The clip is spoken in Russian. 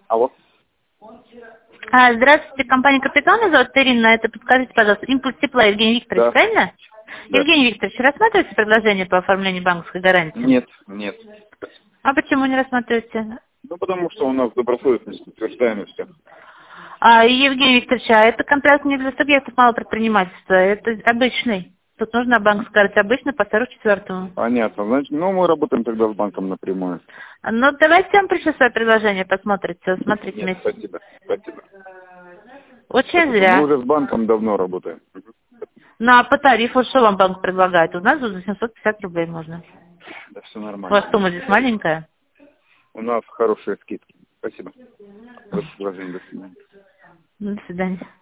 Алло. Здравствуйте, компания «Капитал», меня зовут Ирина. Это подскажите, пожалуйста, импульс тепла Евгений Викторович, Да. правильно? Да. Евгений Викторович, рассматриваете предложение по оформлению банковской гарантии? Нет, нет. А почему не рассматриваете? Ну, потому что у нас добросовестность утверждаем и все. Евгений Викторович, это контракт не для субъектов малого предпринимательства, это обычный. Тут нужна банковская гарантия обычно по 44-му. Понятно. Значит, ну, мы работаем тогда с банком напрямую. Ну, давайте я вам пришлю свое предложение, посмотрите, смотрите Нет, вместе. спасибо. Спасибо. Очень Спасибо. Мы зря. уже с банком давно работаем. Ну, а по тарифу что вам банк предлагает? У нас за 750 рублей можно. Да все У нормально. вас сумма здесь маленькая? У нас хорошие скидки. Спасибо. До свидания. До свидания.